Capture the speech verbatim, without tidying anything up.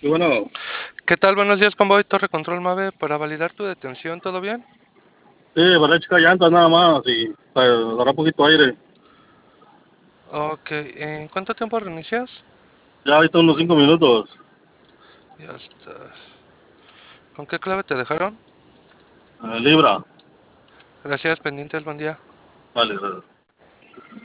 Y bueno, ¿Qué tal? Buenos días, convoy Torre Control Mave para validar tu detención, ¿todo bien? sí, para checar llantas nada más y para agarrar poquito aire. Ok, ¿en cuánto tiempo reinicias? Ya ahorita unos cinco minutos. Ya estás. ¿Con qué clave te dejaron? Eh, libra. Gracias, pendientes, buen día. Vale, vale.